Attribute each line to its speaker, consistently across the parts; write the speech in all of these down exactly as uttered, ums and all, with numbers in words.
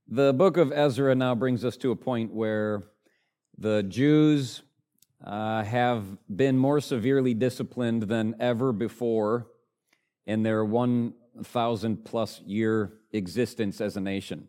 Speaker 1: The book of Ezra now brings us to a point where the Jews uh, have been more severely disciplined than ever before in their one thousand plus year existence as a nation.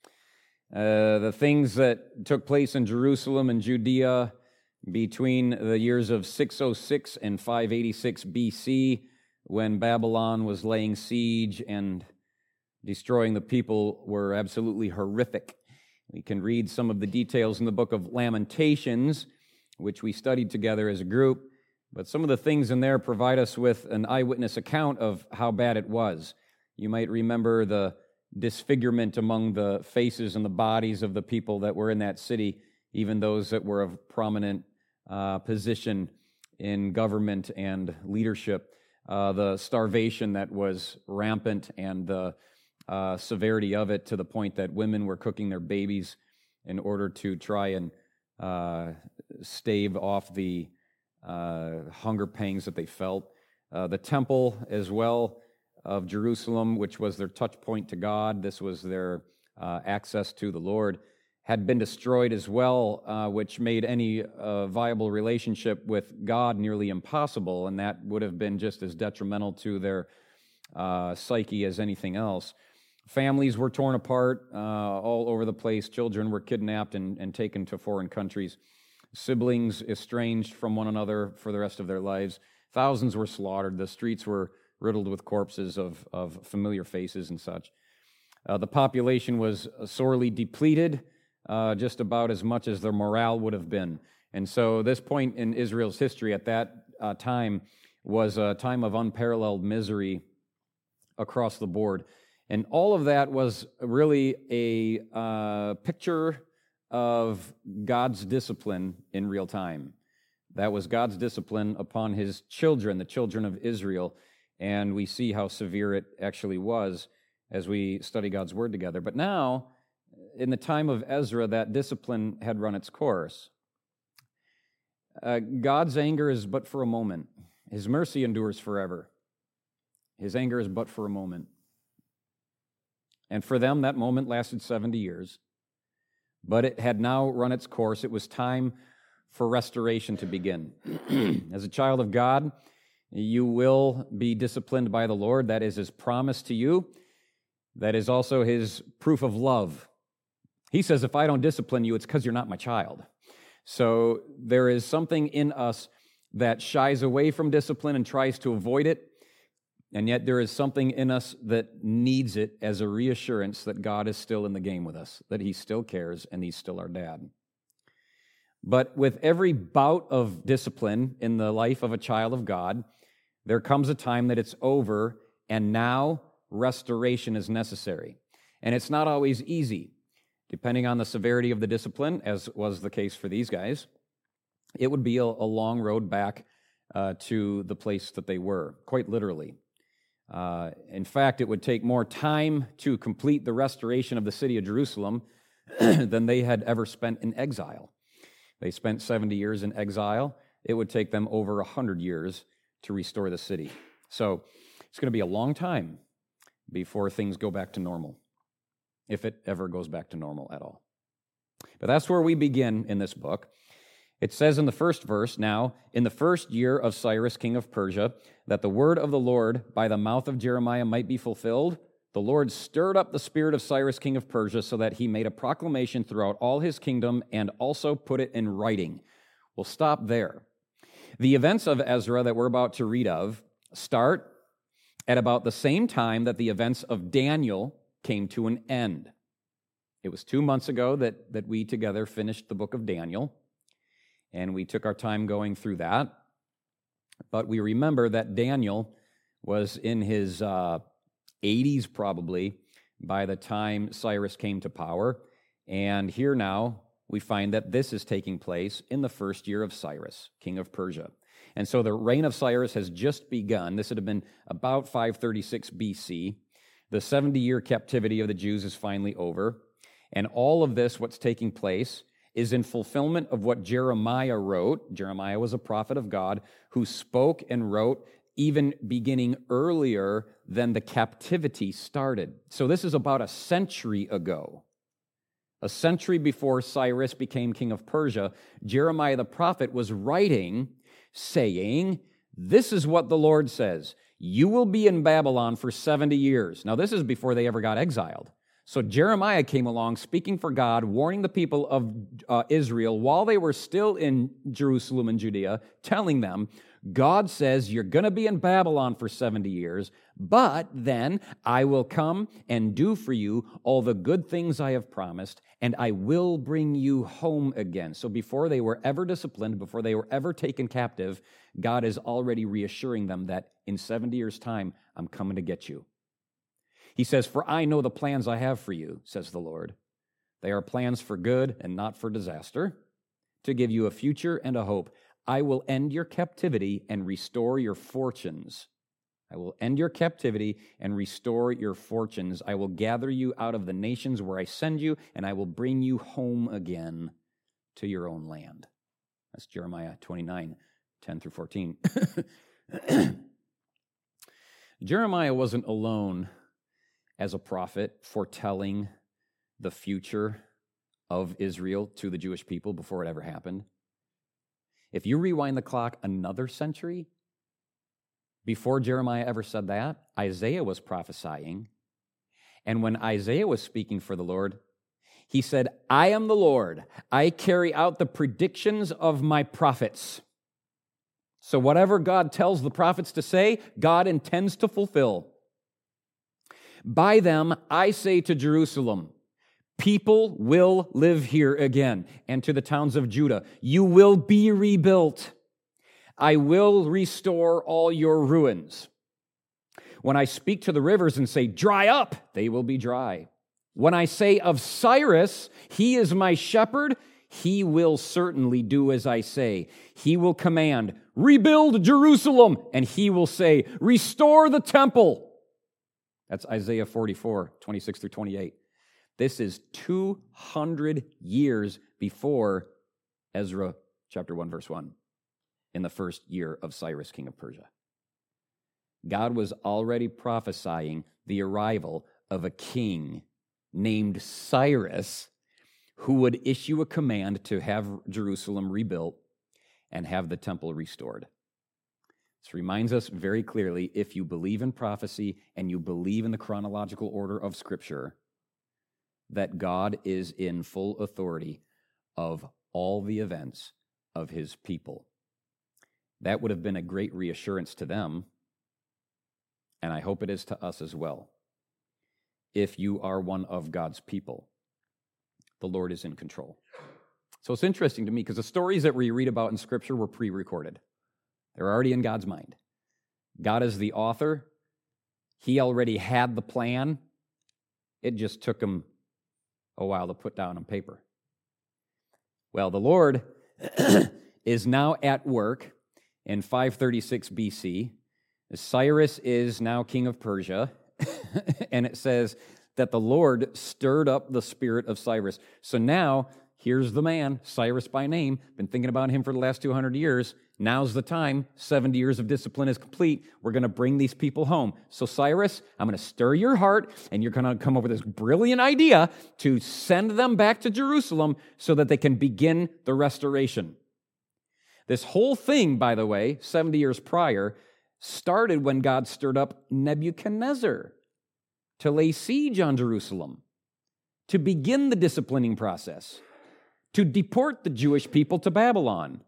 Speaker 1: Uh, the things that took place in Jerusalem and Judea between the years of six oh six and five eighty-six B C, when Babylon was laying siege and destroying the people, were absolutely horrific. We can read some of the details in the book of Lamentations, which we studied together as a group, but some of the things in there provide us with an eyewitness account of how bad it was. You might remember the disfigurement among the faces and the bodies of the people that were in that city, even those that were of prominent uh, position in government and leadership, uh, the starvation that was rampant and the uh, severity of it, to the point that women were cooking their babies in order to try and uh, stave off the uh, hunger pangs that they felt. Uh, the temple as well of Jerusalem, which was their touch point to God, this was their uh, access to the Lord, had been destroyed as well, uh, which made any uh, viable relationship with God nearly impossible, and that would have been just as detrimental to their uh, psyche as anything else. Families were torn apart uh, all over the place. Children were kidnapped and, and taken to foreign countries. Siblings estranged from one another for the rest of their lives. Thousands were slaughtered. The streets were riddled with corpses of, of familiar faces and such. Uh, the population was sorely depleted, uh, just about as much as their morale would have been. And so this point in Israel's history at that uh, time was a time of unparalleled misery across the board. And all of that was really a uh, picture of God's discipline in real time. That was God's discipline upon his children, the children of Israel. And we see how severe it actually was as we study God's word together. But now, in the time of Ezra, that discipline had run its course. Uh, God's anger is but for a moment. His mercy endures forever. His anger is but for a moment. And for them, that moment lasted seventy years. But it had now run its course. It was time for restoration to begin. As a child of God, you will be disciplined by the Lord. That is his promise to you. That is also his proof of love. He says, if I don't discipline you, it's because you're not my child. So there is something in us that shies away from discipline and tries to avoid it. And yet there is something in us that needs it as a reassurance that God is still in the game with us, that he still cares and he's still our dad. But with every bout of discipline in the life of a child of God, there comes a time that it's over, and now restoration is necessary. And it's not always easy, depending on the severity of the discipline, as was the case for these guys. It would be a, a long road back uh, to the place that they were, quite literally. Uh, in fact, it would take more time to complete the restoration of the city of Jerusalem than they had ever spent in exile. They spent seventy years in exile. It would take them over one hundred years to restore the city. So it's going to be a long time before things go back to normal, if it ever goes back to normal at all. But that's where we begin in this book. It says in the first verse, now, in the first year of Cyrus, king of Persia, that the word of the Lord by the mouth of Jeremiah might be fulfilled, the Lord stirred up the spirit of Cyrus, king of Persia, so that he made a proclamation throughout all his kingdom and also put it in writing. We'll stop there. The events of Ezra that we're about to read of start at about the same time that the events of Daniel came to an end. It was two months ago that, that we together finished the book of Daniel, and we took our time going through that. But we remember that Daniel was in his uh, eighties probably by the time Cyrus came to power. And here now we find that this is taking place in the first year of Cyrus, king of Persia. And so the reign of Cyrus has just begun. This would have been about five thirty-six B C. The seventy-year captivity of the Jews is finally over. And all of this, what's taking place, is in fulfillment of what Jeremiah wrote. Jeremiah was a prophet of God who spoke and wrote even beginning earlier than the captivity started. So this is about a century ago. A century before Cyrus became king of Persia, Jeremiah the prophet was writing, saying, this is what the Lord says, you will be in Babylon for seventy years. Now, this is before they ever got exiled. So Jeremiah came along speaking for God, warning the people of uh, Israel while they were still in Jerusalem and Judea, telling them, God says you're going to be in Babylon for seventy years, but then I will come and do for you all the good things I have promised, and I will bring you home again. So before they were ever disciplined, before they were ever taken captive, God is already reassuring them that in seventy years' time, I'm coming to get you. He says, for I know the plans I have for you, says the Lord. They are plans for good and not for disaster, to give you a future and a hope. I will end your captivity and restore your fortunes. I will end your captivity and restore your fortunes. I will gather you out of the nations where I send you, and I will bring you home again to your own land. That's Jeremiah twenty-nine, ten through fourteen. Jeremiah wasn't alone as a prophet foretelling the future of Israel to the Jewish people before it ever happened. If you rewind the clock another century, before Jeremiah ever said that, Isaiah was prophesying. And when Isaiah was speaking for the Lord, he said, I am the Lord. I carry out the predictions of my prophets. So whatever God tells the prophets to say, God intends to fulfill. By them, I say to Jerusalem, people will live here again, and to the towns of Judah, you will be rebuilt. I will restore all your ruins. When I speak to the rivers and say, dry up, they will be dry. When I say of Cyrus, he is my shepherd, he will certainly do as I say. He will command, rebuild Jerusalem, and he will say, restore the temple. That's Isaiah forty-four, twenty-six through twenty-eight. This is two hundred years before Ezra chapter one, verse one, in the first year of Cyrus, king of Persia. God was already prophesying the arrival of a king named Cyrus who would issue a command to have Jerusalem rebuilt and have the temple restored. This reminds us very clearly, if you believe in prophecy and you believe in the chronological order of Scripture, that God is in full authority of all the events of his people. That would have been a great reassurance to them, and I hope it is to us as well. If you are one of God's people, the Lord is in control. So it's interesting to me because the stories that we read about in Scripture were pre-recorded. They're already in God's mind. God is the author. He already had the plan. It just took him a while to put down on paper. Well, the Lord is now at work in five thirty-six B C. Cyrus is now king of Persia, and it says that the Lord stirred up the spirit of Cyrus. So now, here's the man, Cyrus by name, been thinking about him for the last two hundred years. Now's the time. seventy years of discipline is complete. We're going to bring these people home. So Cyrus, I'm going to stir your heart, and you're going to come up with this brilliant idea to send them back to Jerusalem so that they can begin the restoration. This whole thing, by the way, seventy years prior, started when God stirred up Nebuchadnezzar to lay siege on Jerusalem, to begin the disciplining process, to deport the Jewish people to Babylon.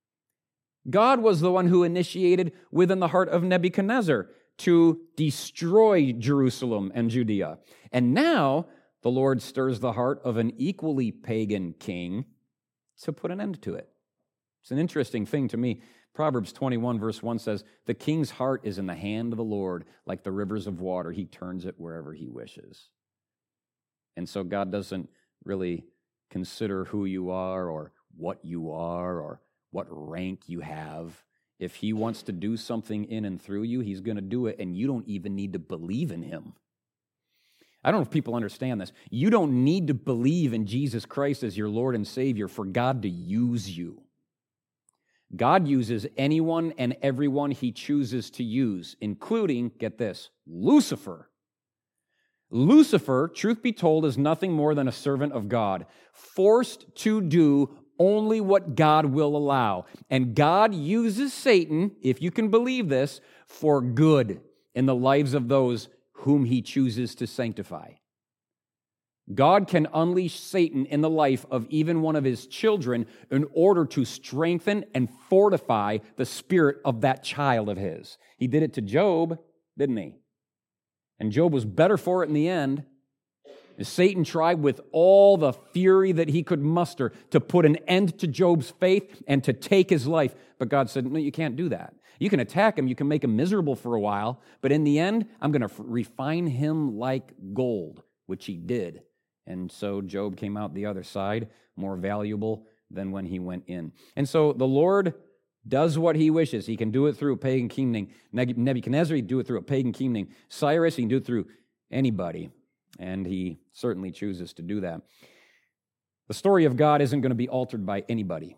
Speaker 1: God was the one who initiated within the heart of Nebuchadnezzar to destroy Jerusalem and Judea. And now the Lord stirs the heart of an equally pagan king to put an end to it. It's an interesting thing to me. Proverbs twenty-one verse one says, the king's heart is in the hand of the Lord, like the rivers of water. He turns it wherever he wishes. And so God doesn't really consider who you are or what you are or what rank you have. If he wants to do something in and through you, he's going to do it, and you don't even need to believe in him. I don't know if people understand this. You don't need to believe in Jesus Christ as your Lord and Savior for God to use you. God uses anyone and everyone he chooses to use, including, get this, Lucifer. Lucifer, truth be told, is nothing more than a servant of God, forced to do only what God will allow. And God uses Satan, if you can believe this, for good in the lives of those whom he chooses to sanctify. God can unleash Satan in the life of even one of his children in order to strengthen and fortify the spirit of that child of his. He did it to Job, didn't he? And Job was better for it in the end. Satan tried with all the fury that he could muster to put an end to Job's faith and to take his life. But God said, no, you can't do that. You can attack him, you can make him miserable for a while, but in the end, I'm going to refine him like gold, which he did. And so Job came out the other side more valuable than when he went in. And so the Lord does what he wishes. He can do it through a pagan king named Nebuchadnezzar. He can do it through a pagan king named Cyrus. He can do it through anybody. And he certainly chooses to do that. The story of God isn't going to be altered by anybody,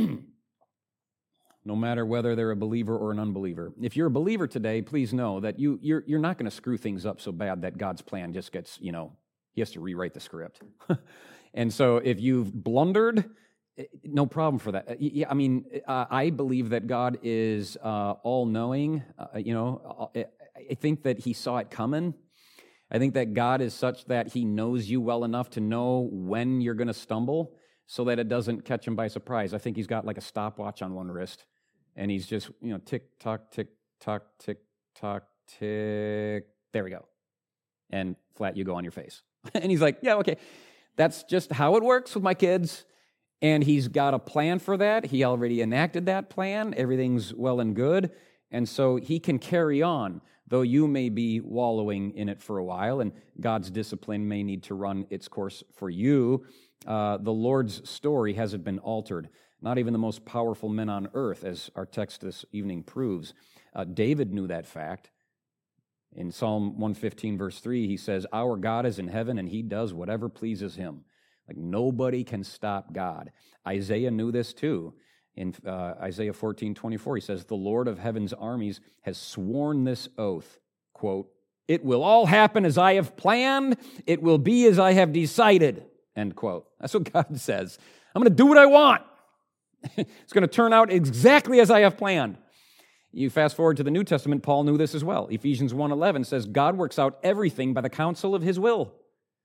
Speaker 1: no matter whether they're a believer or an unbeliever. If you're a believer today, please know that you, you're, you're not going to screw things up so bad that God's plan just gets, you know, he has to rewrite the script. And so if you've blundered, no problem for that. Yeah, I mean, uh, I believe that God is uh, all-knowing. Uh, you know, I think that he saw it coming. I think that God is such that he knows you well enough to know when you're going to stumble so that it doesn't catch him by surprise. I think he's got like a stopwatch on one wrist, and he's just, you know, tick, tock, tick, tock, tick, tock, tick. There we go. And flat you go on your face. And he's like, yeah, okay. That's just how it works with my kids. And he's got a plan for that. He already enacted that plan. Everything's well and good. And so he can carry on, though you may be wallowing in it for a while, and God's discipline may need to run its course for you. Uh, the Lord's story hasn't been altered. Not even the most powerful men on earth, as our text this evening proves. Uh, David knew that fact. In Psalm one fifteen, verse three, he says, our God is in heaven, and he does whatever pleases him. Like nobody can stop God. Isaiah knew this too. In uh, Isaiah fourteen twenty-four, he says, the Lord of heaven's armies has sworn this oath, quote, it will all happen as I have planned, it will be as I have decided, end quote. That's what God says. I'm going to do what I want. It's going to turn out exactly as I have planned. You fast forward to the New Testament, Paul knew this as well. Ephesians one eleven says, God works out everything by the counsel of his will.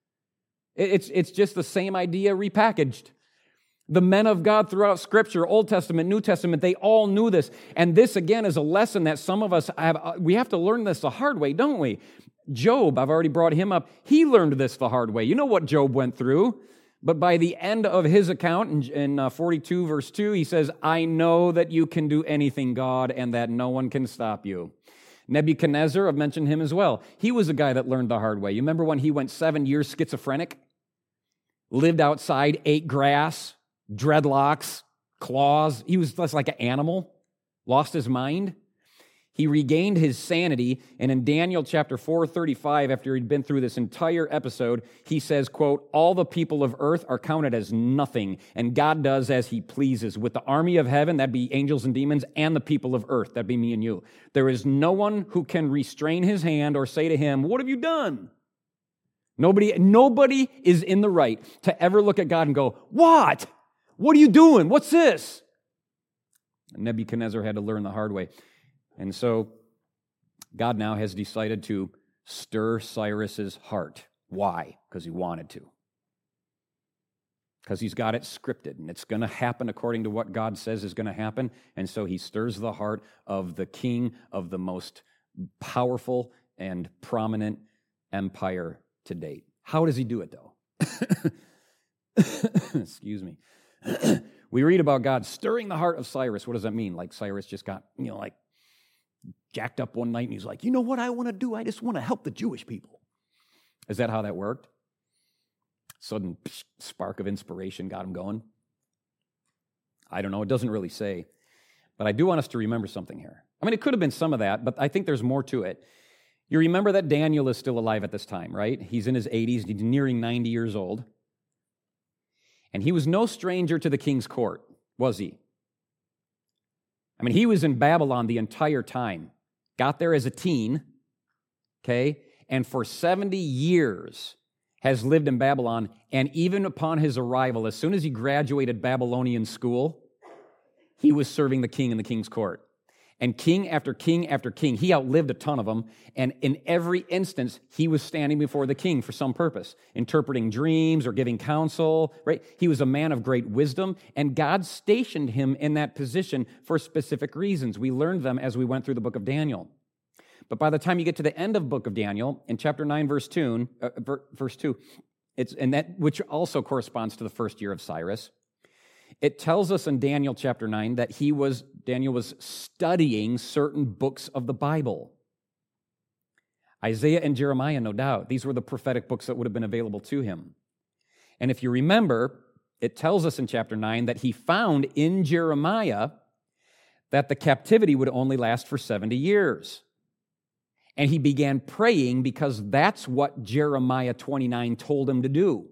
Speaker 1: It's, it's just the same idea repackaged. The men of God throughout Scripture, Old Testament, New Testament, they all knew this. And this, again, is a lesson that some of us have. We have to learn this the hard way, don't we? Job, I've already brought him up. He learned this the hard way. You know what Job went through. But by the end of his account, in, in uh, forty-two, verse two, he says, I know that you can do anything, God, and that no one can stop you. Nebuchadnezzar, I've mentioned him as well. He was a guy that learned the hard way. You remember when he went seven years schizophrenic? Lived outside, ate grass, dreadlocks, claws. He was just like an animal, lost his mind. He regained his sanity, and in Daniel chapter four thirty-five, after he'd been through this entire episode, he says, quote, all the people of earth are counted as nothing, and God does as he pleases. With the army of heaven, that'd be angels and demons, and the people of earth, that'd be me and you. There is no one who can restrain his hand or say to him, what have you done? Nobody, nobody is in the right to ever look at God and go, what? What are you doing? What's this? Nebuchadnezzar had to learn the hard way. And so God now has decided to stir Cyrus's heart. Why? Because he wanted to. Because he's got it scripted, and it's going to happen according to what God says is going to happen. And so he stirs the heart of the king of the most powerful and prominent empire to date. How does he do it, though? Excuse me. We read about God stirring the heart of Cyrus. What does that mean? Like Cyrus just got, you know, like jacked up one night, and he's like, you know what I want to do? I just want to help the Jewish people. Is that how that worked? Sudden spark of inspiration got him going? I don't know. It doesn't really say. But I do want us to remember something here. I mean, it could have been some of that, but I think there's more to it. You remember that Daniel is still alive at this time, right? He's in his eighties. He's nearing ninety years old. And he was no stranger to the king's court, was he? I mean, he was in Babylon the entire time. Got there as a teen, okay? and for seventy years has lived in Babylon, and even upon his arrival, as soon as he graduated Babylonian school, he was serving the king in the king's court. And king after king after king, he outlived a ton of them, and in every instance, he was standing before the king for some purpose, interpreting dreams or giving counsel, right? He was a man of great wisdom, and God stationed him in that position for specific reasons. We learned them as we went through the book of Daniel. But by the time you get to the end of the book of Daniel, in chapter nine, verse two, uh, verse two, it's and that which also corresponds to the first year of Cyrus, it tells us in Daniel chapter nine that he was Daniel was studying certain books of the Bible. Isaiah and Jeremiah, no doubt. These were the prophetic books that would have been available to him. And if you remember, it tells us in chapter nine that he found in Jeremiah that the captivity would only last for seventy years. And he began praying because that's what Jeremiah twenty-nine told him to do.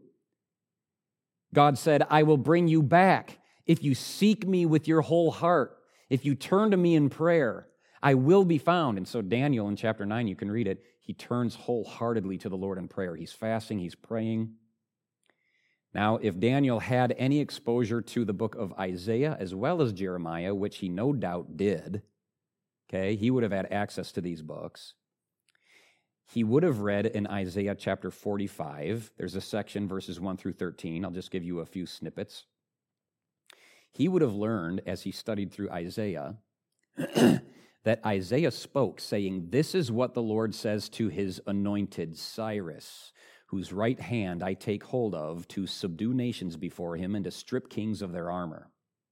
Speaker 1: God said, I will bring you back if you seek me with your whole heart. If you turn to me in prayer, I will be found. And so Daniel in chapter nine, you can read it, he turns wholeheartedly to the Lord in prayer. He's fasting, he's praying. Now, if Daniel had any exposure to the book of Isaiah as well as Jeremiah, which he no doubt did, okay, he would have had access to these books. He would have read in Isaiah chapter forty-five. There's a section, verses one through thirteen. I'll just give you a few snippets. He would have learned, as he studied through Isaiah, that Isaiah spoke, saying, this is what the Lord says to his anointed Cyrus, whose right hand I take hold of to subdue nations before him and to strip kings of their armor.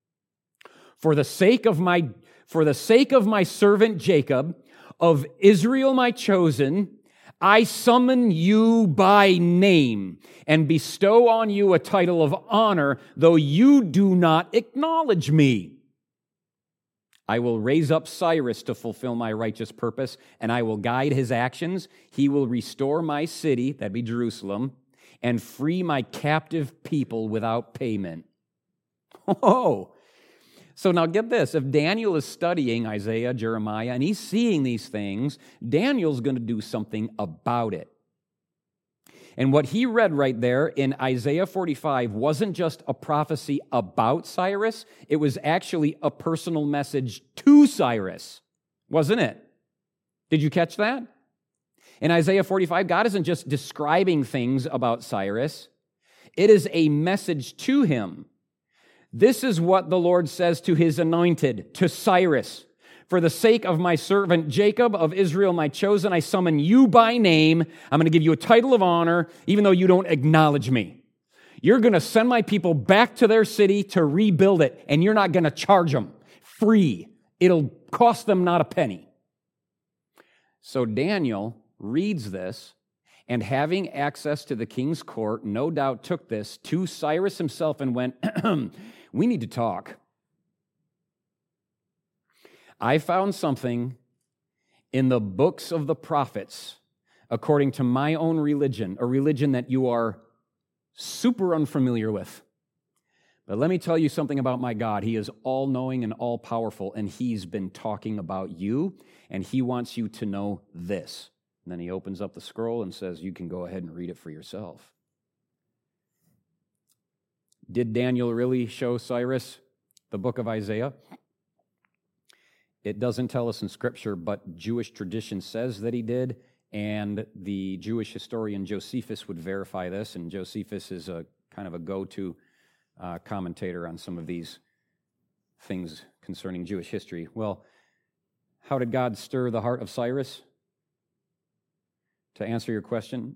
Speaker 1: For the sake of my, for the sake of my servant Jacob, of Israel my chosen, I summon you by name and bestow on you a title of honor, though you do not acknowledge me. I will raise up Cyrus to fulfill my righteous purpose, and I will guide his actions. He will restore my city, that'd be Jerusalem, and free my captive people without payment. Oh, so now get this. If Daniel is studying Isaiah, Jeremiah, and he's seeing these things, Daniel's going to do something about it. And what he read right there in Isaiah forty-five wasn't just a prophecy about Cyrus, it was actually a personal message to Cyrus, wasn't it? Did you catch that? In Isaiah forty-five, God isn't just describing things about Cyrus, it is a message to him. This is what the Lord says to his anointed, to Cyrus. For the sake of my servant Jacob, of Israel my chosen, I summon you by name. I'm going to give you a title of honor, even though you don't acknowledge me. You're going to send my people back to their city to rebuild it, and you're not going to charge them free. It'll cost them not a penny. So Daniel reads this, and having access to the king's court, no doubt took this to Cyrus himself and went, we need to talk. I found something in the books of the prophets, according to my own religion, a religion that you are super unfamiliar with. But let me tell you something about my God. He is all-knowing and all-powerful, and he's been talking about you, and he wants you to know this. And then he opens up the scroll and says, you can go ahead and read it for yourself. Did Daniel really show Cyrus the book of Isaiah? It doesn't tell us in Scripture, but Jewish tradition says that he did, and the Jewish historian Josephus would verify this, and Josephus is a kind of a go-to uh, commentator on some of these things concerning Jewish history. Well, how did God stir the heart of Cyrus? To answer your question,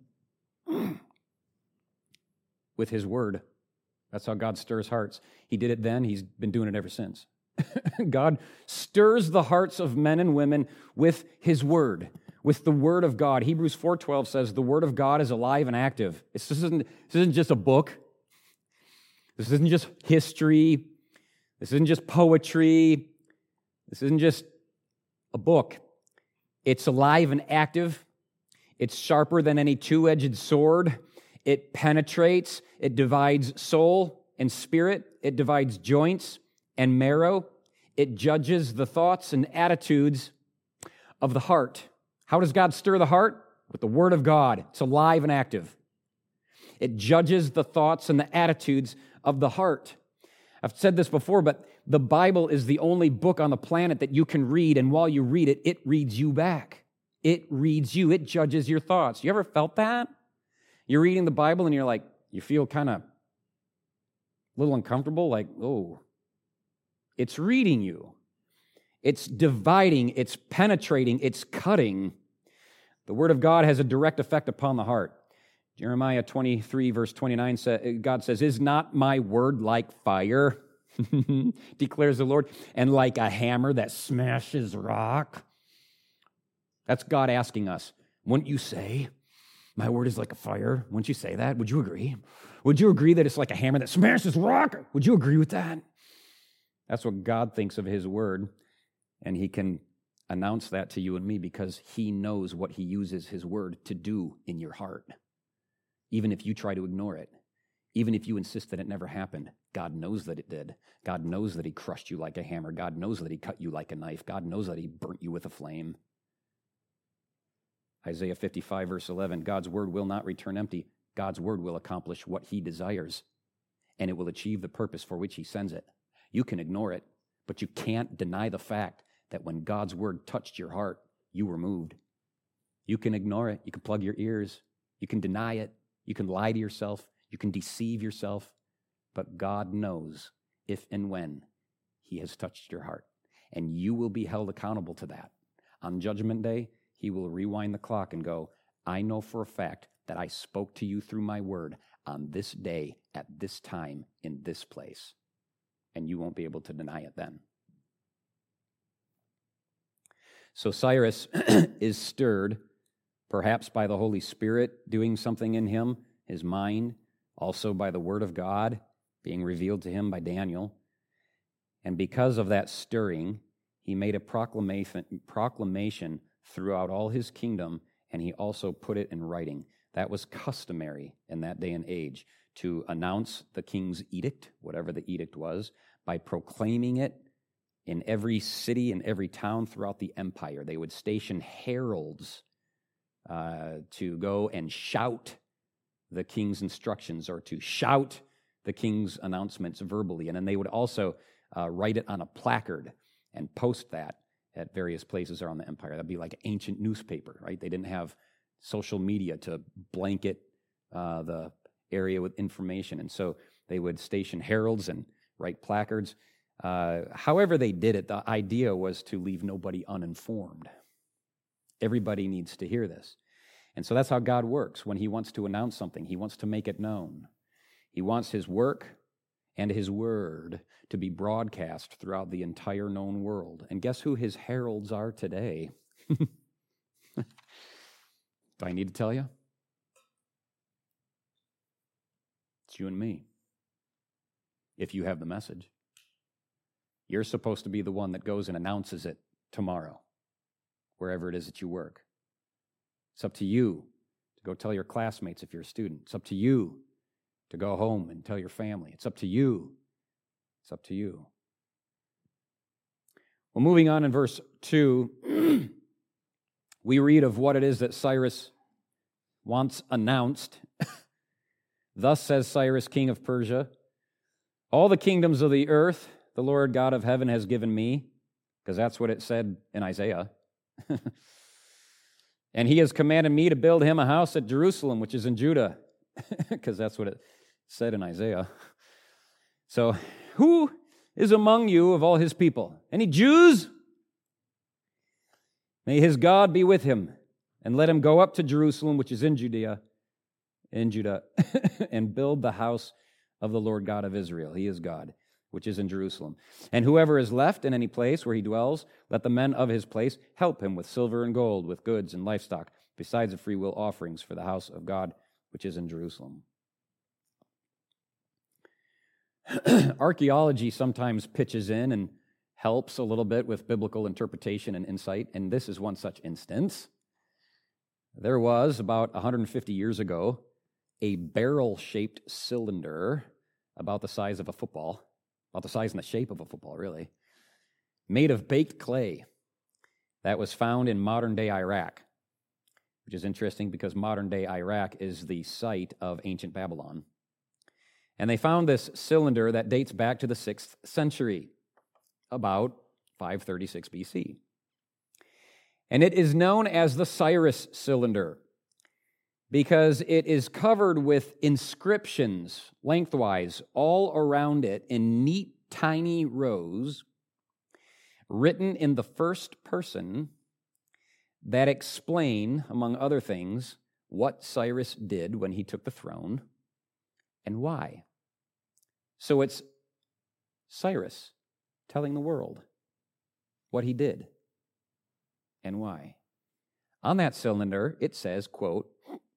Speaker 1: with his word. That's how God stirs hearts. He did it then. He's been doing it ever since. God stirs the hearts of men and women with his word, with the word of God. Hebrews four twelve says the word of God is alive and active. This isn't, this isn't just a book. This isn't just history. This isn't just poetry. This isn't just a book. It's alive and active. It's sharper than any two-edged sword. It penetrates. It divides soul and spirit. It divides joints and marrow. It judges the thoughts and attitudes of the heart. How does God stir the heart? with the Word of God. It's alive and active. It judges the thoughts and the attitudes of the heart. I've said this before, but the Bible is the only book on the planet that you can read, and while you read it, it reads you back. It reads you. It judges your thoughts. You ever felt that? You're reading the Bible and you're like, you feel kind of a little uncomfortable, like, oh, it's reading you. It's dividing, it's penetrating, it's cutting. The Word of God has a direct effect upon the heart. Jeremiah twenty-three, verse twenty-nine, God says, "Is not my word like fire?" declares the Lord, "and like a hammer that smashes rock?" That's God asking us, wouldn't you say, my word is like a fire? Wouldn't you say that? Would you agree? Would you agree that it's like a hammer that smashes rock? Would you agree with that? That's what God thinks of His word, and He can announce that to you and me because He knows what He uses His word to do in your heart. Even if you try to ignore it, even if you insist that it never happened, God knows that it did. God knows that He crushed you like a hammer. God knows that He cut you like a knife. God knows that He burnt you with a flame. Isaiah fifty-five, verse eleven, God's word will not return empty. God's word will accomplish what He desires, and it will achieve the purpose for which He sends it. You can ignore it, but you can't deny the fact that when God's word touched your heart, you were moved. You can ignore it. You can plug your ears. You can deny it. You can lie to yourself. You can deceive yourself. But God knows if and when He has touched your heart. And you will be held accountable to that. On Judgment Day, He will rewind the clock and go, I know for a fact that I spoke to you through my word on this day, at this time, in this place. And you won't be able to deny it then. So Cyrus is stirred, perhaps by the Holy Spirit doing something in him, his mind, also by the word of God being revealed to him by Daniel. And because of that stirring, he made a proclamation, proclamation throughout all his kingdom, and he also put it in writing. That was customary in that day and age, to announce the king's edict, whatever the edict was, by proclaiming it in every city and every town throughout the empire. They would station heralds uh, to go and shout the king's instructions or to shout the king's announcements verbally. And then they would also uh, write it on a placard and post that at various places around the empire. That'd be like an ancient newspaper, right? They didn't have social media to blanket uh, the area with information. And so they would station heralds and write placards. Uh, however they did it, the idea was to leave nobody uninformed. Everybody needs to hear this. And so that's how God works. When He wants to announce something, He wants to make it known. He wants His work and His word to be broadcast throughout the entire known world. And guess who His heralds are today? Do I need to tell you? It's you and me. If you have the message. You're supposed to be the one that goes and announces it tomorrow, wherever it is that you work. It's up to you to go tell your classmates if you're a student. It's up to you to go home and tell your family. It's up to you. It's up to you. Well, moving on in verse two, we read of what it is that Cyrus wants announced. Thus says Cyrus, king of Persia, all the kingdoms of the earth the Lord God of heaven has given me, because that's what it said in Isaiah. And He has commanded me to build Him a house at Jerusalem, which is in Judah, because that's what it said in Isaiah. So, who is among you of all His people? Any Jews? May His God be with him, and let him go up to Jerusalem, which is in Judea, in Judah, and build the house of the Lord God of Israel. He is God, which is in Jerusalem. And whoever is left in any place where he dwells, let the men of his place help him with silver and gold, with goods and livestock, besides the freewill offerings for the house of God, which is in Jerusalem. Archaeology sometimes pitches in and helps a little bit with biblical interpretation and insight, and this is one such instance. There was, about one hundred fifty years ago, a barrel-shaped cylinder about the size of a football, about the size and the shape of a football, really, made of baked clay that was found in modern-day Iraq. which is interesting because modern-day Iraq is the site of ancient Babylon. And they found this cylinder that dates back to the sixth century, about five thirty-six B C. And it is known as the Cyrus cylinder because it is covered with inscriptions lengthwise all around it in neat, tiny rows, written in the first person, that explain, among other things, what Cyrus did when he took the throne and why. So it's Cyrus telling the world what he did and why. On that cylinder, it says, quote,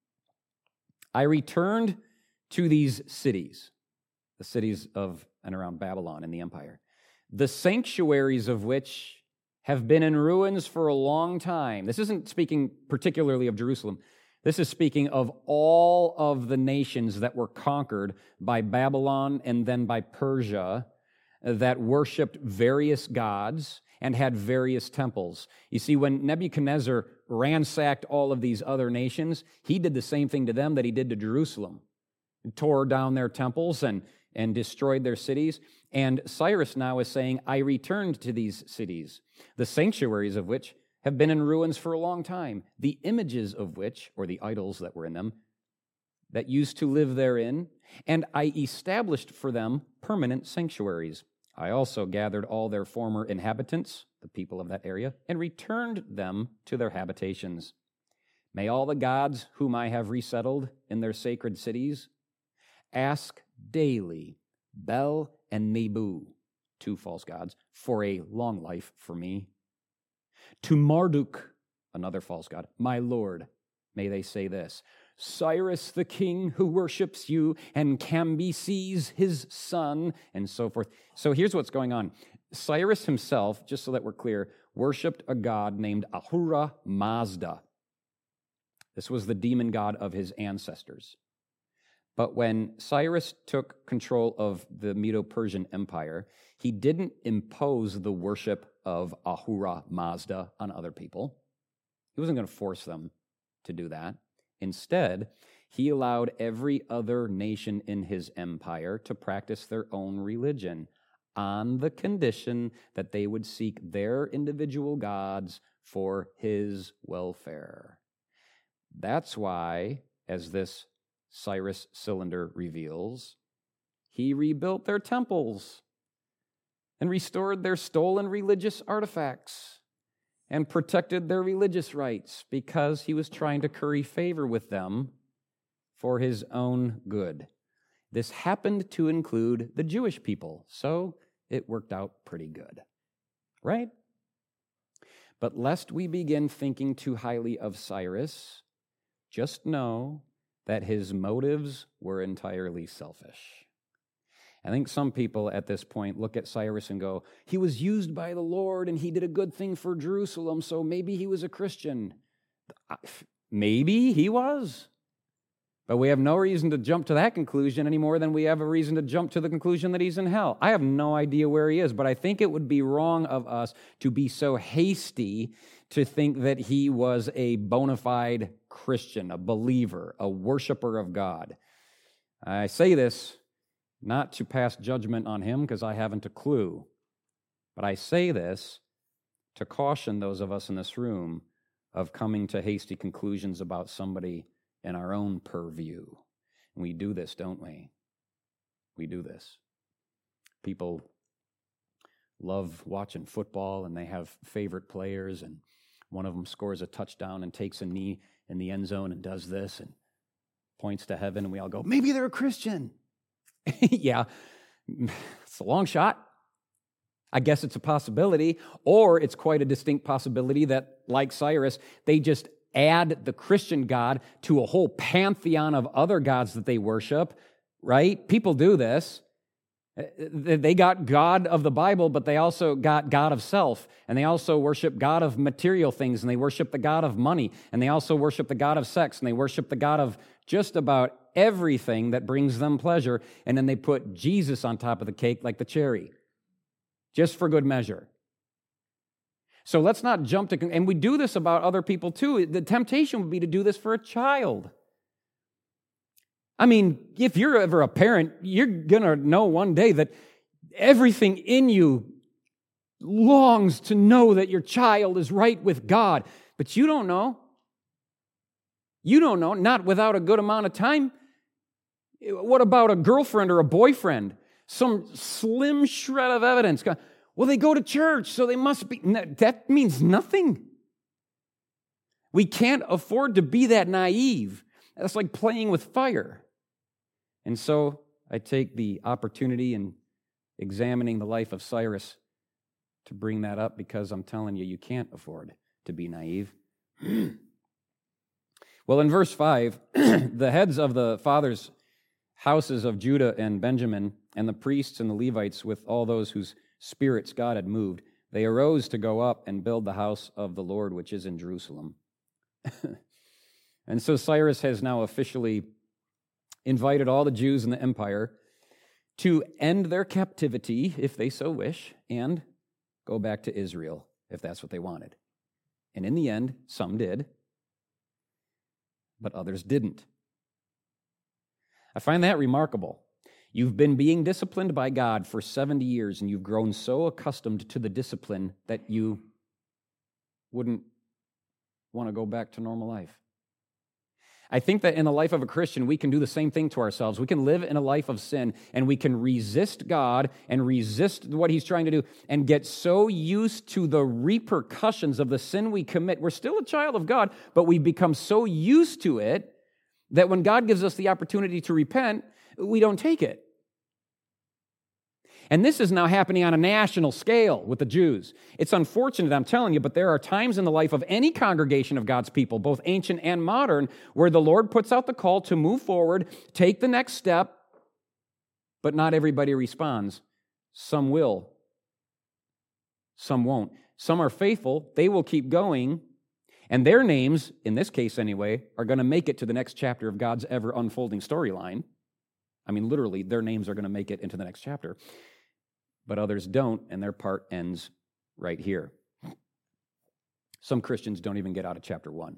Speaker 1: "I returned to these cities," the cities of and around Babylon in the empire, "the sanctuaries of which have been in ruins for a long time." This isn't speaking particularly of Jerusalem. This is speaking of all of the nations that were conquered by Babylon and then by Persia that worshiped various gods and had various temples. You see, when Nebuchadnezzar ransacked all of these other nations, he did the same thing to them that he did to Jerusalem. He tore down their temples and, and destroyed their cities. And Cyrus now is saying, "I returned to these cities, the sanctuaries of which have been in ruins for a long time, the images of which, or the idols that were in them, that used to live therein, and I established for them permanent sanctuaries. I also gathered all their former inhabitants, the people of that area, and returned them to their habitations. May all the gods whom I have resettled in their sacred cities ask daily Bel and Nebu, two false gods, for a long life for me. To Marduk, another false god, my lord, may they say this: Cyrus the king who worships you, and Cambyses his son, and so forth." So here's what's going on. Cyrus himself, just so that we're clear, worshipped a god named Ahura Mazda. This was the demon god of his ancestors. But when Cyrus took control of the Medo-Persian Empire, he didn't impose the worship of Ahura Mazda on other people. He wasn't going to force them to do that. Instead, he allowed every other nation in his empire to practice their own religion on the condition that they would seek their individual gods for his welfare. That's why, as this Cyrus cylinder reveals, he rebuilt their temples and restored their stolen religious artifacts and protected their religious rights because he was trying to curry favor with them for his own good. This happened to include the Jewish people, so it worked out pretty good, right? But lest we begin thinking too highly of Cyrus, just know that his motives were entirely selfish. I think some people at this point look at Cyrus and go, he was used by the Lord and he did a good thing for Jerusalem, so maybe he was a Christian. Maybe he was. But we have no reason to jump to that conclusion any more than we have a reason to jump to the conclusion that he's in hell. I have no idea where he is, but I think it would be wrong of us to be so hasty to think that he was a bona fide Christian, a believer, a worshiper of God. I say this not to pass judgment on him because I haven't a clue, but I say this to caution those of us in this room of coming to hasty conclusions about somebody in our own purview. And we do this, don't we? We do this. People love watching football and they have favorite players, and one of them scores a touchdown and takes a knee in the end zone and does this and points to heaven, and we all go, maybe they're a Christian. Yeah, it's a long shot. I guess it's a possibility, or it's quite a distinct possibility that, like Cyrus, they just add the Christian God to a whole pantheon of other gods that they worship, right? People do this. They got God of the Bible, but they also got God of self, and they also worship God of material things, and they worship the God of money, and they also worship the God of sex, and they worship the God of just about everything that brings them pleasure, and then they put Jesus on top of the cake like the cherry, just for good measure. So let's not jump to, and we do this about other people too. The temptation would be to do this for a child. I mean, if you're ever a parent, you're going to know one day that everything in you longs to know that your child is right with God, but you don't know. You don't know, not without a good amount of time. What about a girlfriend or a boyfriend? Some slim shred of evidence. Well, they go to church, so they must be. That means nothing. We can't afford to be that naive. That's like playing with fire. And so I take the opportunity in examining the life of Cyrus to bring that up, because I'm telling you, you can't afford to be naive. Well, in verse five, the heads of the fathers' houses of Judah and Benjamin, and the priests and the Levites, with all those whose spirits God had moved, they arose to go up and build the house of the Lord, which is in Jerusalem. And so Cyrus has now officially invited all the Jews in the empire to end their captivity, if they so wish, and go back to Israel, if that's what they wanted. And in the end, some did, but others didn't. I find that remarkable. You've been being disciplined by God for seventy years, and you've grown so accustomed to the discipline that you wouldn't want to go back to normal life. I think that in the life of a Christian, we can do the same thing to ourselves. We can live in a life of sin, and we can resist God and resist what He's trying to do and get so used to the repercussions of the sin we commit. We're still a child of God, but we become so used to it that when God gives us the opportunity to repent, we don't take it. And this is now happening on a national scale with the Jews. It's unfortunate, I'm telling you, but there are times in the life of any congregation of God's people, both ancient and modern, where the Lord puts out the call to move forward, take the next step, but not everybody responds. Some will. Some won't. Some are faithful. They will keep going. And their names, in this case anyway, are going to make it to the next chapter of God's ever-unfolding storyline. I mean, literally, their names are going to make it into the next chapter. But others don't, and their part ends right here. Some Christians don't even get out of chapter one.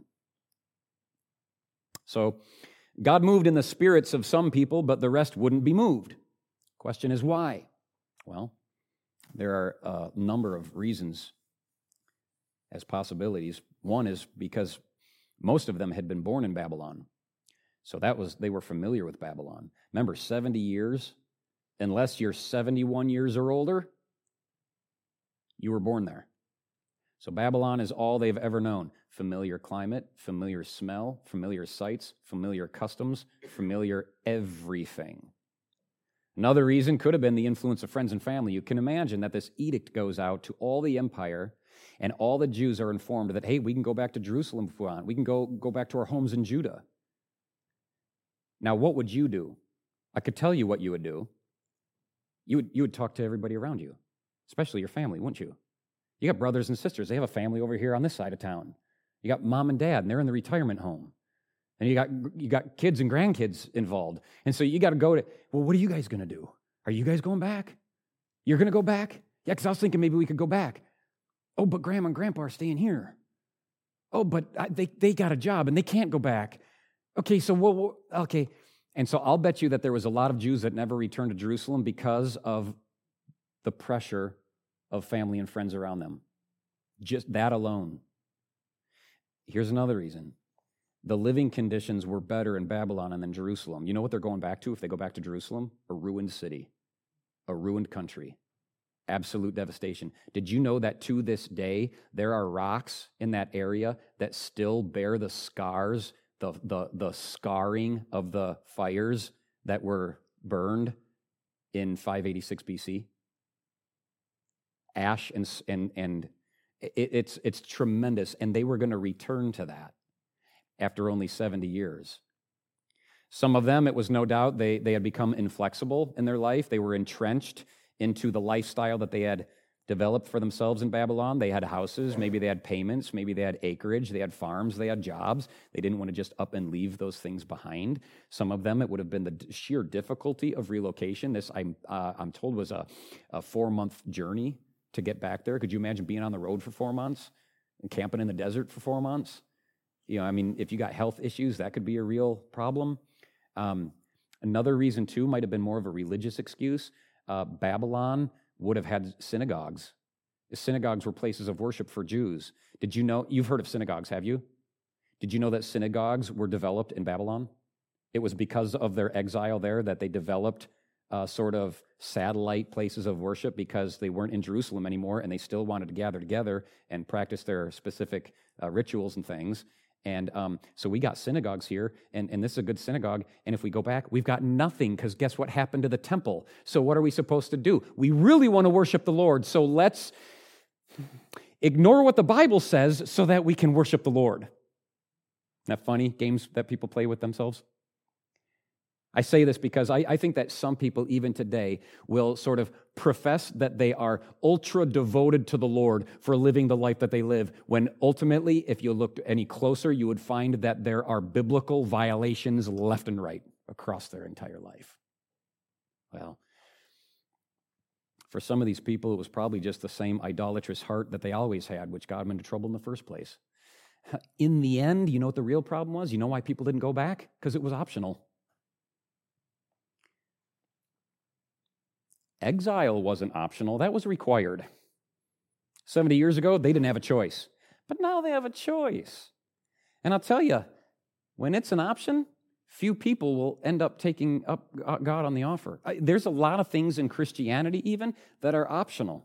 Speaker 1: So, God moved in the spirits of some people, but the rest wouldn't be moved. Question is why? Well, there are a number of reasons as possibilities. One is because most of them had been born in Babylon. So that was, they were familiar with Babylon. Remember, seventy years, unless you're seventy-one years or older, you were born there. So Babylon is all they've ever known. Familiar climate, familiar smell, familiar sights, familiar customs, familiar everything. Another reason could have been the influence of friends and family. You can imagine that this edict goes out to all the empire, and all the Jews are informed that, hey, we can go back to Jerusalem if we want. We can go, go back to our homes in Judah. Now, what would you do? I could tell you what you would do. You would, you would talk to everybody around you, especially your family, wouldn't you? You got brothers and sisters. They have a family over here on this side of town. You got mom and dad, and they're in the retirement home. And you got you got kids and grandkids involved. And so you got to go to, well, what are you guys going to do? Are you guys going back? You're going to go back? Yeah, because I was thinking maybe we could go back. Oh, but grandma and grandpa are staying here. Oh, but I, they, they got a job, and they can't go back. Okay, so, well, okay. And so I'll bet you that there was a lot of Jews that never returned to Jerusalem because of the pressure of family and friends around them. Just that alone. Here's another reason. The living conditions were better in Babylon than in Jerusalem. You know what they're going back to if they go back to Jerusalem? A ruined city, a ruined country. Absolute devastation. Did you know that to this day, there are rocks in that area that still bear the scars, the, the, the scarring of the fires that were burned in five eighty-six B C? Ash and, and, and it, it's, it's tremendous, and they were going to return to that after only seventy years. Some of them, it was no doubt, they, they had become inflexible in their life. They were entrenched into the lifestyle that they had developed for themselves in Babylon. They had houses, maybe they had payments, maybe they had acreage, they had farms, they had jobs. They didn't want to just up and leave those things behind. Some of them, it would have been the sheer difficulty of relocation. This, I'm, uh, I'm told, was a, a four-month journey to get back there. Could you imagine being on the road for four months and camping in the desert for four months? You know, I mean, if you got health issues, that could be a real problem. Um, another reason, too, might have been more of a religious excuse. Uh, Babylon would have had synagogues. The synagogues were places of worship for Jews. Did you know, you've heard of synagogues, have you? Did you know that synagogues were developed in Babylon? It was because of their exile there that they developed uh, sort of satellite places of worship because they weren't in Jerusalem anymore and they still wanted to gather together and practice their specific uh, rituals and things. And um, so we got synagogues here, and, and this is a good synagogue. And if we go back, we've got nothing because guess what happened to the temple? So what are we supposed to do? We really want to worship the Lord, so let's ignore what the Bible says so that we can worship the Lord. Isn't that funny? Games that people play with themselves? I say this because I, I think that some people, even today, will sort of profess that they are ultra devoted to the Lord for living the life that they live, when ultimately, if you looked any closer, you would find that there are biblical violations left and right across their entire life. Well, for some of these people, it was probably just the same idolatrous heart that they always had, which got them into trouble in the first place. In the end, you know what the real problem was? You know why people didn't go back? Because it was optional. Exile wasn't optional, that was required. seventy years ago, they didn't have a choice. But now they have a choice. And I'll tell you, when it's an option, few people will end up taking up God on the offer. There's a lot of things in Christianity even that are optional.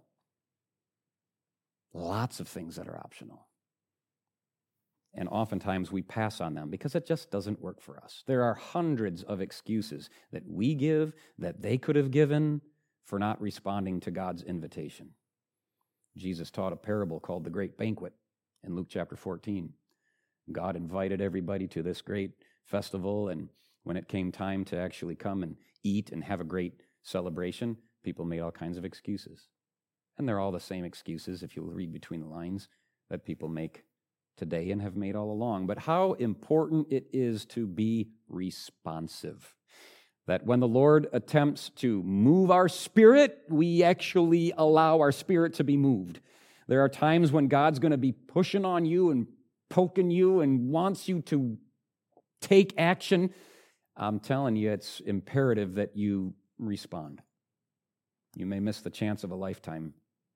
Speaker 1: Lots of things that are optional. And oftentimes we pass on them because it just doesn't work for us. There are hundreds of excuses that we give, that they could have given, for not responding to God's invitation. Jesus taught a parable called the Great Banquet in Luke chapter fourteen. God invited everybody to this great festival, and when it came time to actually come and eat and have a great celebration, people made all kinds of excuses. And they're all the same excuses, if you'll read between the lines, that people make today and have made all along. But how important it is to be responsive. That when the Lord attempts to move our spirit, we actually allow our spirit to be moved. There are times when God's going to be pushing on you and poking you and wants you to take action. I'm telling you, it's imperative that you respond. You may miss the chance of a lifetime.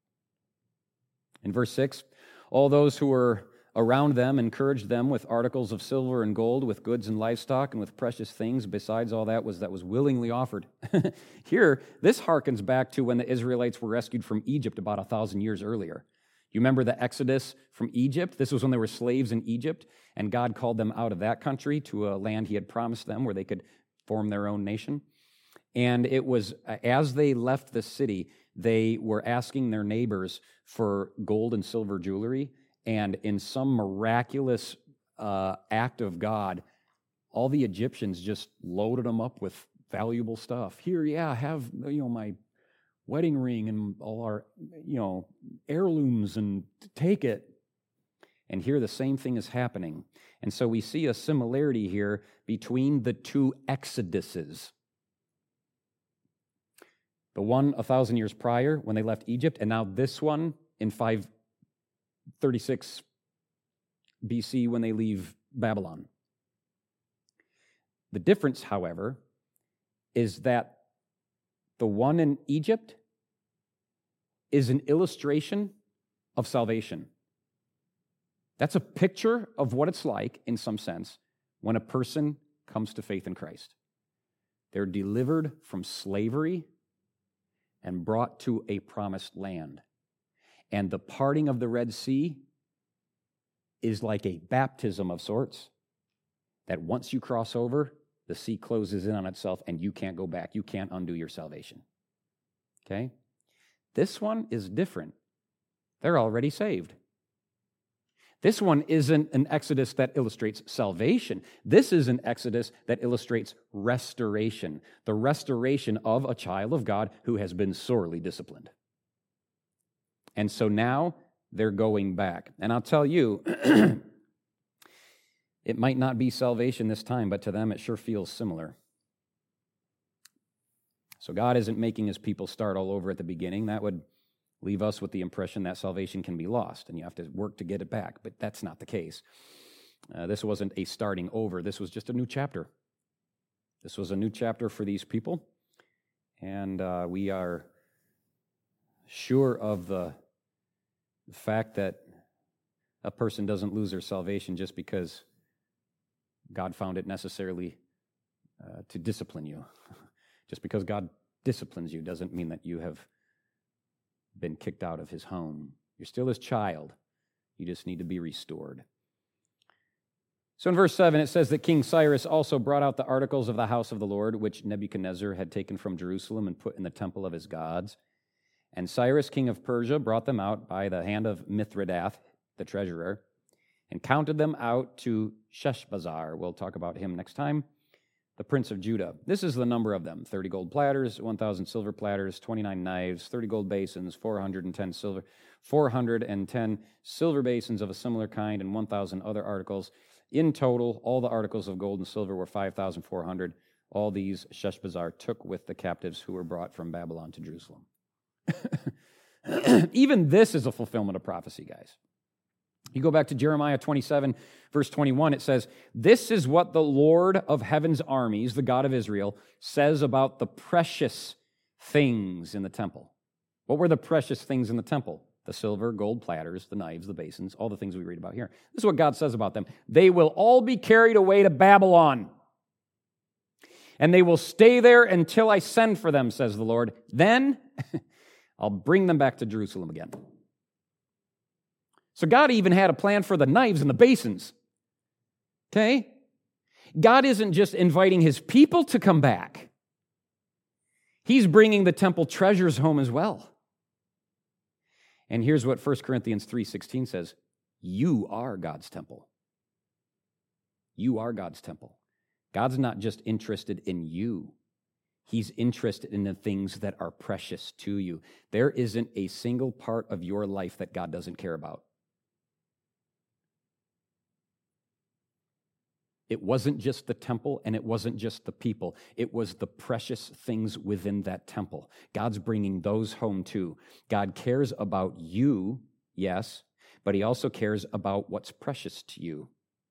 Speaker 1: In verse six, all those who were around them encouraged them with articles of silver and gold, with goods and livestock, and with precious things, besides all that was that was willingly offered. Here, this harkens back to when the Israelites were rescued from Egypt about a thousand years earlier. You remember the Exodus from Egypt? This was when they were slaves in Egypt, and God called them out of that country to a land he had promised them where they could form their own nation. And it was, as they left the city, they were asking their neighbors for gold and silver jewelry. And in some miraculous uh, act of God, all the Egyptians just loaded them up with valuable stuff. Here, yeah, have, you know, my wedding ring and all our, you know, heirlooms, and take it. And here the same thing is happening. And so we see a similarity here between the two exoduses. The one a thousand years prior when they left Egypt, and now this one in five thirty-six B C when they leave Babylon. The difference, however, is that the one in Egypt is an illustration of salvation. That's a picture of what it's like, in some sense, when a person comes to faith in Christ. They're delivered from slavery and brought to a promised land. And the parting of the Red Sea is like a baptism of sorts, that once you cross over, the sea closes in on itself and you can't go back. You can't undo your salvation. Okay? This one is different. They're already saved. This one isn't an exodus that illustrates salvation. This is an exodus that illustrates restoration, the restoration of a child of God who has been sorely disciplined. And so now they're going back. And I'll tell you, it might not be salvation this time, but to them it sure feels similar. So God isn't making his people start all over at the beginning. That would leave us with the impression that salvation can be lost and you have to work to get it back, but that's not the case. Uh, this wasn't a starting over. This was just a new chapter. This was a new chapter for these people, and uh, we are sure of the fact that a person doesn't lose their salvation just because God found it necessarily uh, to discipline you. Just because God disciplines you doesn't mean that you have been kicked out of his home. You're still his child. You just need to be restored. So in verse seven, it says that King Cyrus also brought out the articles of the house of the Lord, which Nebuchadnezzar had taken from Jerusalem and put in the temple of his gods. And Cyrus, king of Persia, brought them out by the hand of Mithridath, the treasurer, and counted them out to Sheshbazzar. We'll talk about him next time. The prince of Judah. This is the number of them: thirty gold platters, one thousand silver platters, twenty-nine knives, thirty gold basins, four hundred ten silver, four hundred ten silver basins of a similar kind, and one thousand other articles. In total, all the articles of gold and silver were five thousand four hundred. All these Sheshbazzar took with the captives who were brought from Babylon to Jerusalem. Even this is a fulfillment of prophecy, guys. You go back to Jeremiah twenty-seven, verse twenty-one, it says, "This is what the Lord of heaven's armies, the God of Israel, says about the precious things in the temple." What were the precious things in the temple? The silver, gold platters, the knives, the basins, all the things we read about here. This is what God says about them. "They will all be carried away to Babylon, and they will stay there until I send for them, says the Lord. Then I'll bring them back to Jerusalem again." So God even had a plan for the knives and the basins. Okay? God isn't just inviting his people to come back. He's bringing the temple treasures home as well. And here's what First Corinthians three sixteen says: you are God's temple. You are God's temple. God's not just interested in you. He's interested in the things that are precious to you. There isn't a single part of your life that God doesn't care about. It wasn't just the temple, and it wasn't just the people. It was the precious things within that temple. God's bringing those home too. God cares about you, yes, but he also cares about what's precious to you.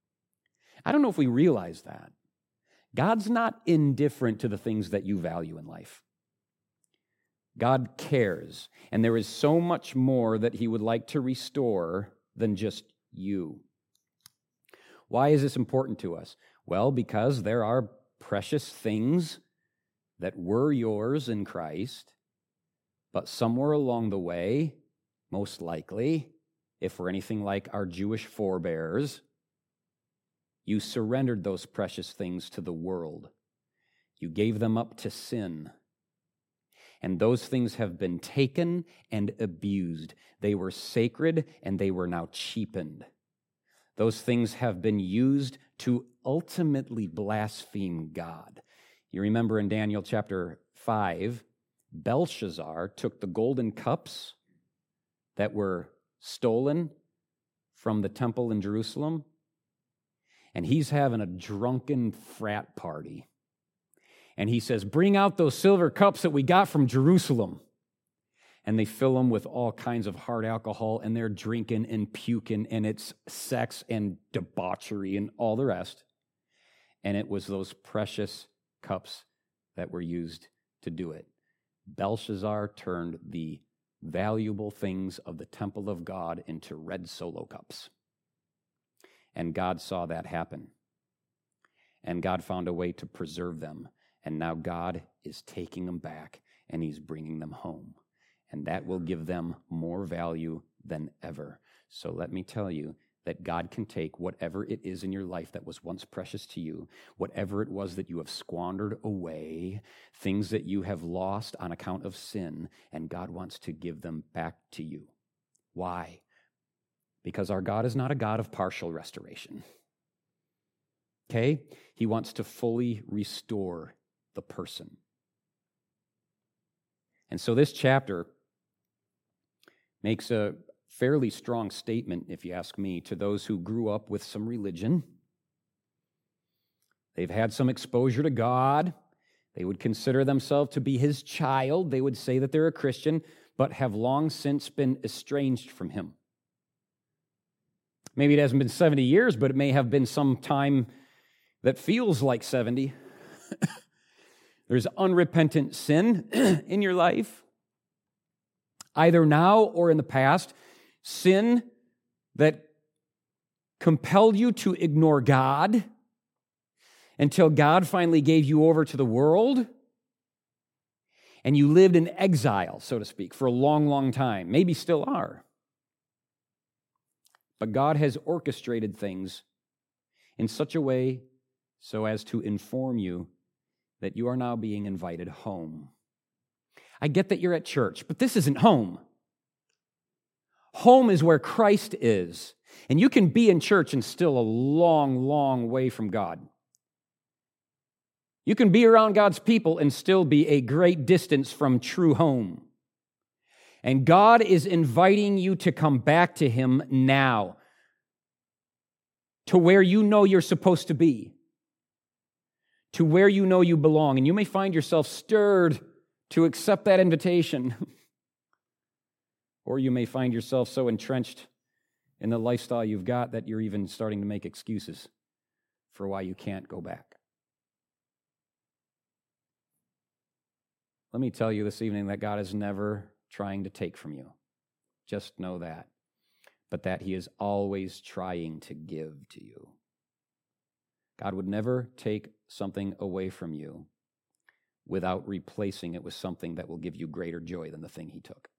Speaker 1: I don't know if we realize that. God's not indifferent to the things that you value in life. God cares, and there is so much more that he would like to restore than just you. Why is this important to us? Well, because there are precious things that were yours in Christ, but somewhere along the way, most likely, if we're anything like our Jewish forebears, you surrendered those precious things to the world. You gave them up to sin. And those things have been taken and abused. They were sacred, and they were now cheapened. Those things have been used to ultimately blaspheme God. You remember in Daniel chapter five, Belshazzar took the golden cups that were stolen from the temple in Jerusalem, and he's having a drunken frat party. And he says, "Bring out those silver cups that we got from Jerusalem." And they fill them with all kinds of hard alcohol, and they're drinking and puking, and it's sex and debauchery and all the rest. And it was those precious cups that were used to do it. Belshazzar turned the valuable things of the temple of God into red Solo cups. And God saw that happen. And God found a way to preserve them. And now God is taking them back, and he's bringing them home. And that will give them more value than ever. So let me tell you that God can take whatever it is in your life that was once precious to you, whatever it was that you have squandered away, things that you have lost on account of sin, and God wants to give them back to you. Why? Because our God is not a God of partial restoration. Okay? He wants to fully restore the person. And so this chapter makes a fairly strong statement, if you ask me, to those who grew up with some religion. They've had some exposure to God. They would consider themselves to be his child. They would say that they're a Christian, but have long since been estranged from him. Maybe it hasn't been seventy years, but it may have been some time that feels like seventy. There's unrepentant sin in your life, either now or in the past. Sin that compelled you to ignore God until God finally gave you over to the world, and you lived in exile, so to speak, for a long, long time. Maybe still are. But God has orchestrated things in such a way so as to inform you that you are now being invited home. I get that you're at church, but this isn't home. Home is where Christ is. And you can be in church and still a long, long way from God. You can be around God's people and still be a great distance from true home. And God is inviting you to come back to Him now, to where you know you're supposed to be, to where you know you belong. And you may find yourself stirred to accept that invitation. Or you may find yourself so entrenched in the lifestyle you've got that you're even starting to make excuses for why you can't go back. Let me tell you this evening that God is never trying to take from you. Just know that. But that He is always trying to give to you. God would never take something away from you without replacing it with something that will give you greater joy than the thing He took.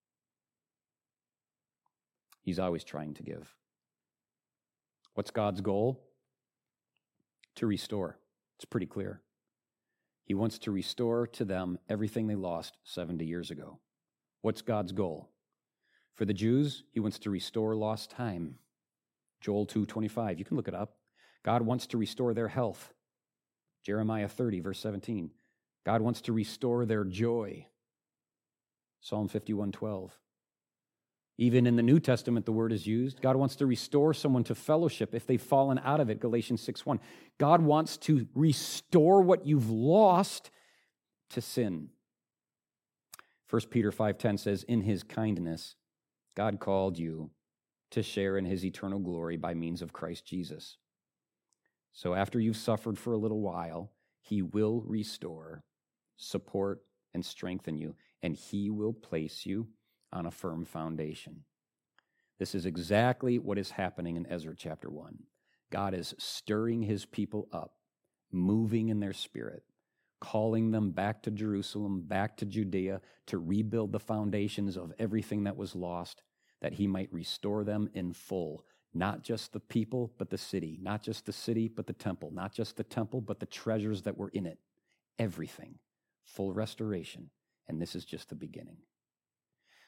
Speaker 1: He's always trying to give. What's God's goal? To restore. It's pretty clear. He wants to restore to them everything they lost seventy years ago. What's God's goal? For the Jews, He wants to restore lost time. Joel two twenty-five, you can look it up. God wants to restore their health. Jeremiah thirty, verse seventeen. God wants to restore their joy. Psalm fifty-one twelve. Even in the New Testament, the word is used. God wants to restore someone to fellowship if they've fallen out of it, Galatians six one. God wants to restore what you've lost to sin. First Peter five ten says, in His kindness, God called you to share in His eternal glory by means of Christ Jesus. So after you've suffered for a little while, He will restore, support, and strengthen you, and He will place you on a firm foundation. This is exactly what is happening in Ezra chapter one. God is stirring His people up, moving in their spirit, calling them back to Jerusalem, back to Judea, to rebuild the foundations of everything that was lost, that He might restore them in full. Not just the people, but the city. Not just the city, but the temple. Not just the temple, but the treasures that were in it. Everything. Full restoration. And this is just the beginning.